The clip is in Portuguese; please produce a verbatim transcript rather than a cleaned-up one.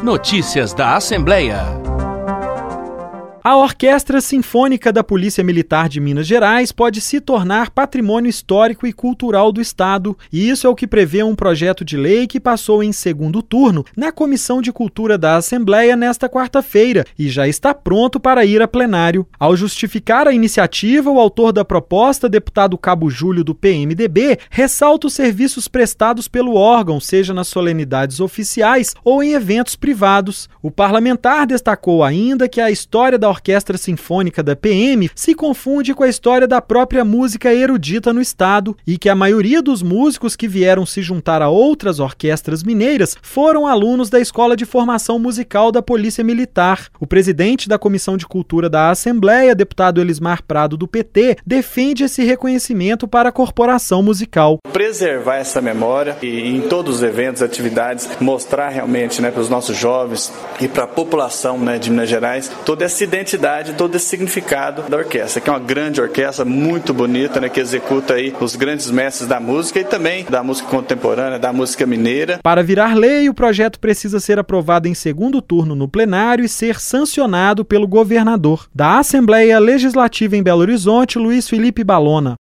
Notícias da Assembleia. A Orquestra Sinfônica da Polícia Militar de Minas Gerais pode se tornar patrimônio histórico e cultural do Estado, e isso é o que prevê um projeto de lei que passou em segundo turno na Comissão de Cultura da Assembleia nesta quarta-feira e já está pronto para ir a plenário. Ao justificar a iniciativa, o autor da proposta, deputado Cabo Júlio do P M D B, ressalta os serviços prestados pelo órgão, seja nas solenidades oficiais ou em eventos privados. O parlamentar destacou ainda que a história da Orquestra Sinfônica da P M se confunde com a história da própria música erudita no estado e que a maioria dos músicos que vieram se juntar a outras orquestras mineiras foram alunos da Escola de Formação Musical da Polícia Militar. O presidente da Comissão de Cultura da Assembleia, deputado Elismar Prado do P T, defende esse reconhecimento para a corporação musical. Preservar essa memória e em todos os eventos, atividades, mostrar realmente, né, para os nossos jovens e para a população, né, de Minas Gerais toda essa identidade identidade, todo esse significado da orquestra, que é uma grande orquestra, muito bonita, né, que executa aí os grandes mestres da música e também da música contemporânea, da música mineira. Para virar lei, o projeto precisa ser aprovado em segundo turno no plenário e ser sancionado pelo governador. Da Assembleia Legislativa em Belo Horizonte, Luiz Felipe Balona.